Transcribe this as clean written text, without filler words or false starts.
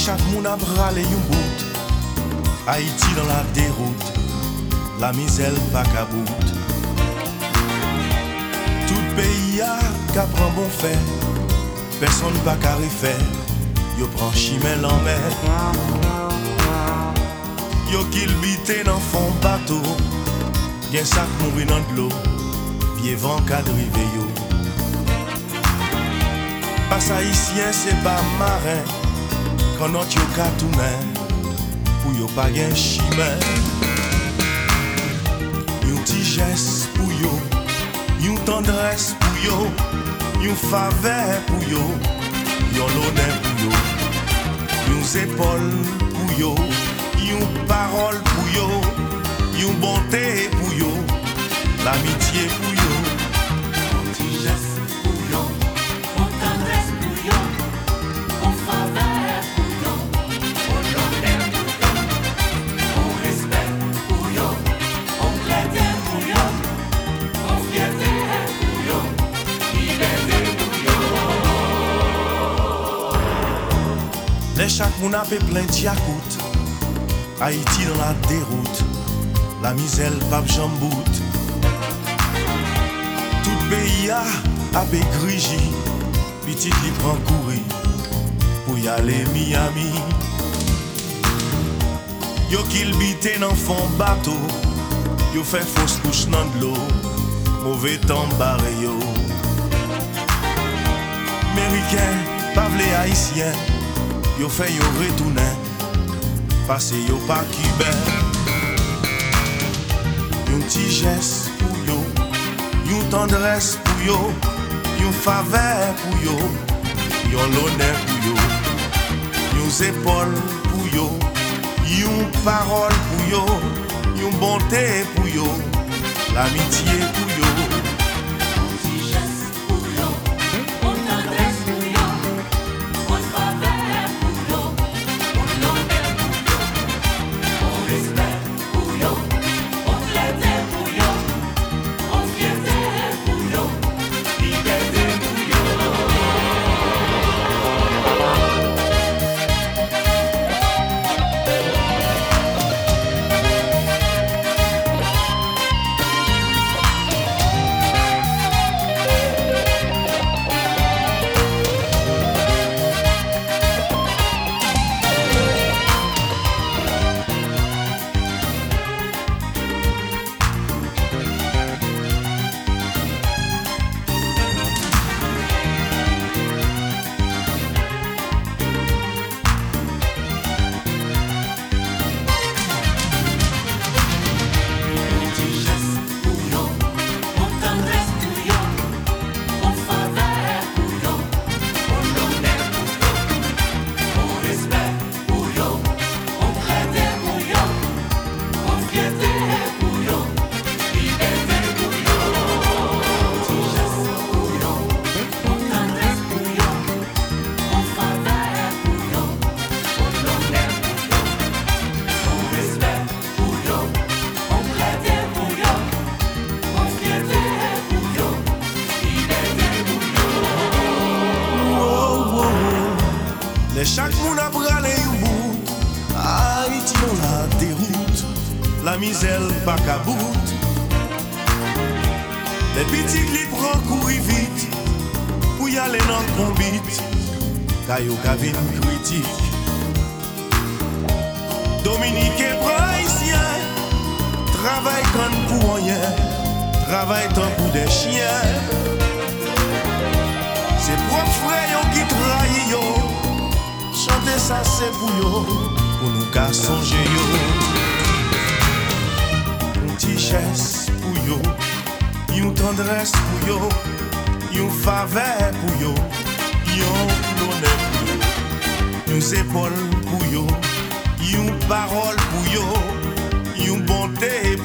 chaque moun a bralé yon bout. Haïti dans la déroute, la misère pas qu'à bout. Tout pays a qu'à prend bon fait, personne pas qu'à refaire. Yo prend chimel en mer, yo kil bite dans fond bateau. Gen sak mouri dans de l'eau, vieux vent qu'à drive yo. Pas haïtien c'est pas marin, quand notre yo ka tourner, pour yo pas gen chimel. Yon ti geste pour yo, yon tendresse pour yo, yon faveur pour yo, yon l'honneur pour yo, yon épaules pour yo, yon parole pour yo, yon bonté pour yo, l'amitié pour yo. Yon ti geste pour yo, yon tendresse pour yo, yon faveur pour yo, yon l'honneur pour yo, yon respect pour yo, yon plaisir pour yo, yon fierté pour yo, liberté pour yo. Les chaque moun a fait plein diakout, Haïti dans la déroute, la misère pape jamboute. Tout pays a grigi, petit li prend courir pour y aller Miami. Yo kil bite dans fond bateau, yo fait fausse couche dans de l'eau, mauvais temps barré yo. Américain, pas vle haïtien, yo fait yo retourner, parce yo pas cubain. Yon ti geste pour yo, yon tendresse pour yo, yon faveur pour yo, yon l'honneur pour yo, yon épaules pour yo, yon parole pour yo, yon bonté pour yo, l'amitié pour yo. Yon ti geste pour yo, yon tendresse pour yo, yon faveur pour yo, yon l'honneur pour yo, yon respect pour yo, yon plaisir pour yo, yon fierté pour yo, liberté pour yo. Yon ti geste pour yo, yon tendresse pour yo, yon faveur pour yo, yon l'honneur pour yo, yon respect pour yo, yon plaisir pour yo, yon fierté pour yo, liberté pour yo. Yon ti geste pour yo, yon tendresse pour yo, yon faveur pour yo, yon l'honneur pour yo, yon respect pour yo, yon plaisir pour yo, yon fierté pour yo, liberté pour yo. Oh, oh, oh. Les chaque moun a bralé yon bout, Haïti dans la déroute, la misère pas qu'à bout. Les petits li prend courir vite, pour y aller dans le combit, car yo cabine critique. Dominique et haïtien, travail quand pour rien, travail tant pour des chiens. C'est propre frère qui trahit yo, chanter ça c'est pour yo, pour nous qu'à songer yo. Un petit geste pour yo, yon tendresse pour yo, yon faveur pour yo, yon l'honneur pour yo, yon épaules pour yo, yon parole pour yo, yon bonté